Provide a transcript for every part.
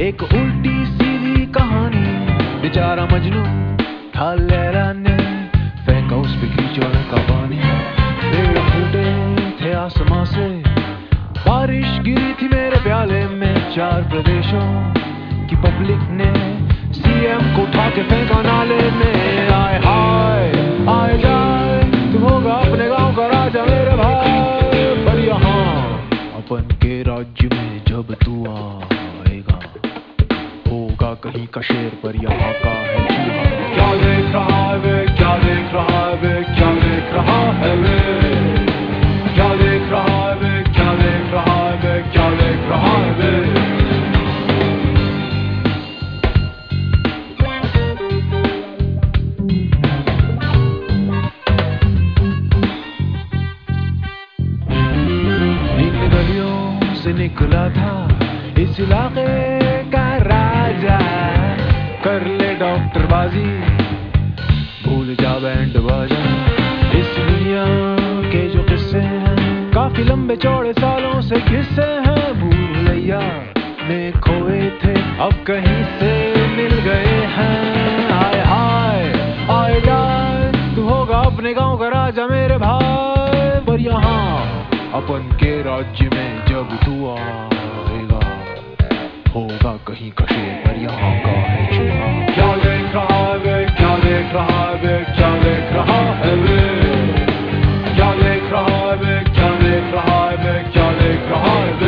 एक उल्टी सीधी कहानी, बेचारा मजनू था, लैला ने फेंका उस पे कीचड़ का पानी। पेड़ फूटे थे आसमां से, बारिश गिरी थी मेरे प्याले में। 4 प्रदेशों की पब्लिक ने सीएम को उठा के फेंका नाले में। आए हाय आए जाए, तू होगा अपने गांव का राजा मेरे भाई। पर यहाँ अपन के राज्य में जब तू आएगा, होगा कहीं का शेर पर यहाँ का है चूहा। क्या देख रहा है वे, क्या देख रहा है वे, क्या देख रहा है वे, क्या देख रहा है वे, क्या देख रहा है वे, क्या देख रहा है वे। इन गलियों से निकला था इस इलाके का राजा, कर ले डॉक्टर बाजी, भूल जा बैंड बाजा। इस दुनिया के जो किस्से हैं, काफी लंबे चौड़े सालों से किस्से हैं। भूलैया में खोए थे, अब कहीं से मिल गए हैं। हाय हाय आए जाए, तू होगा अपने गांव का राजा मेरे भाई। पर यहाँ अपन के राज्य में जब तू आएगा, होगा कहीं का शेर पर यहाँ का है चूहा। क्या देख रहा है वे, क्या देख रहा है वे, क्या देख रहा है वे, क्या देख रहा है वे, क्या देख रहा है वे, क्या देख रहा है वे।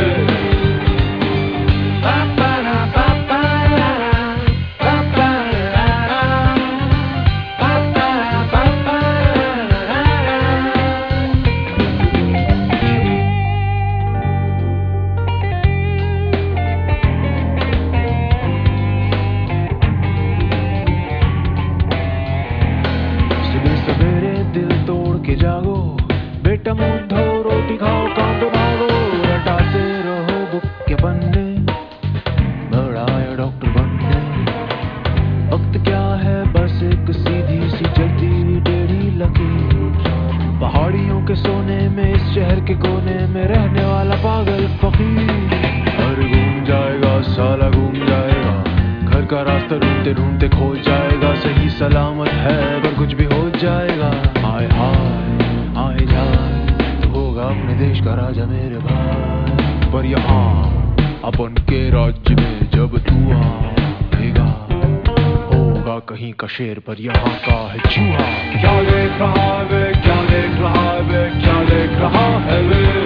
जागो बेटा, मुंह धो, रोटी खाओ, काम पे भागो, रटाते रहो बुक के पन्ने, बड़ा आया डॉक्टर बनने। वक्त क्या है, बस एक सीधी सी चलती हुई टेढ़ी लकीर, पहाड़ियों के सोने में, इस शहर के कोने में रहने वाला पागल फकीर। घर घूम जाएगा साला, घूम जाएगा, घर का रास्ता ढूंढते ढूंढते खो जाएगा। सही सलामत है पर कुछ भी हो जाएगा। हाय हाय आए जाए, तू होगा अपने देश का राजा मेरे भाई। पर यहाँ अपन के राज्य में जब तू आएगा, होगा कहीं का शेर पर यहाँ का है चूहा। क्या देख रहा है वे, क्या देख रहा है वे, क्या देख रहा है वे।